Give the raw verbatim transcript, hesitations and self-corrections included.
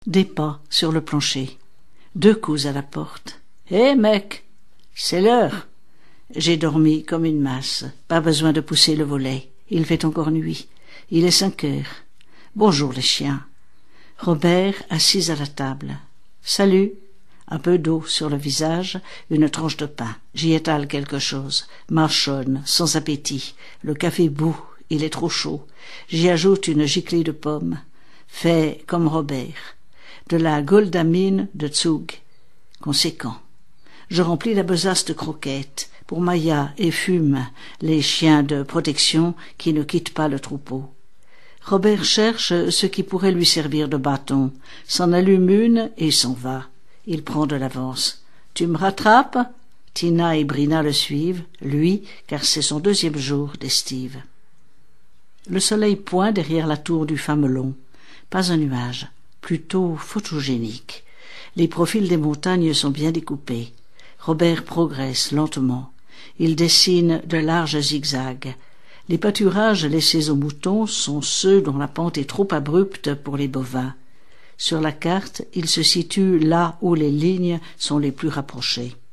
Des pas sur le plancher. Deux coups à la porte. « Hé, mec, c'est l'heure !» J'ai dormi comme une masse. Pas besoin de pousser le volet. Il fait encore nuit. Il est cinq heures. Bonjour les chiens. Robert assis à la table. Salut. Un peu d'eau sur le visage, une tranche de pain. J'y étale quelque chose. Mâchonne, sans appétit. Le café bout. Il est trop chaud. J'y ajoute une giclée de pommes. Fait comme Robert. De la goldamine de Zug. Conséquent. Je remplis la besace de croquettes pour Maya et Fume, les chiens de protection qui ne quittent pas le troupeau. Robert cherche ce qui pourrait lui servir de bâton, s'en allume une et s'en va. Il prend de l'avance. « Tu me rattrapes ?» Tina et Brina le suivent, lui, car c'est son deuxième jour d'estive. Le soleil pointe derrière la tour du Famelon. Pas un nuage, plutôt photogénique. Les profils des montagnes sont bien découpés. Robert progresse lentement. Il dessine de larges zigzags. Les pâturages laissés aux moutons sont ceux dont la pente est trop abrupte pour les bovins. Sur la carte, il se situe là où les lignes sont les plus rapprochées.